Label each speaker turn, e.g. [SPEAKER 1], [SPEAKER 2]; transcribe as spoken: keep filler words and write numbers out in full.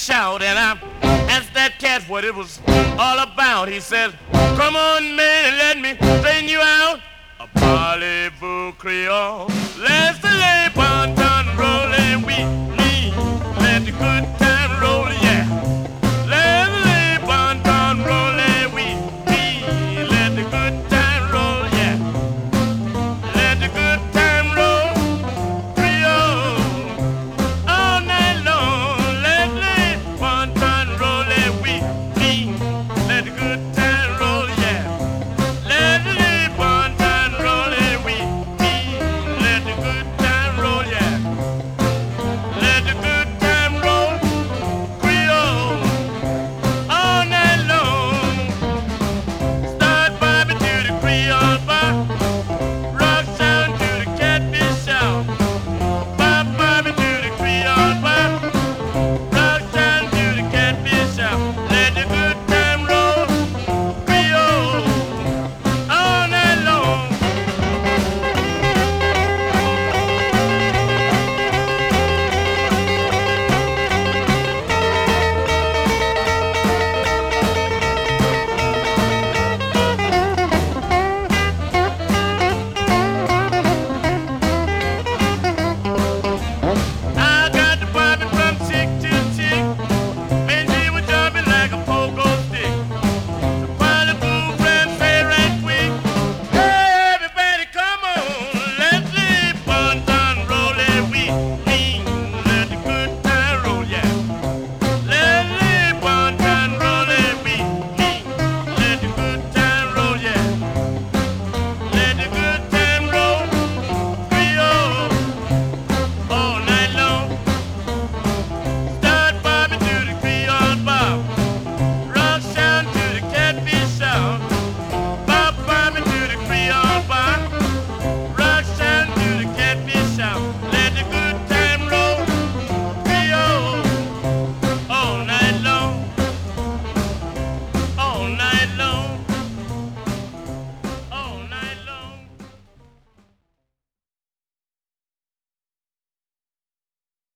[SPEAKER 1] shout, and I asked that cat what it was all about. He said, come on, man, and let me straighten you out. A Parlez-vous Creole. Listen.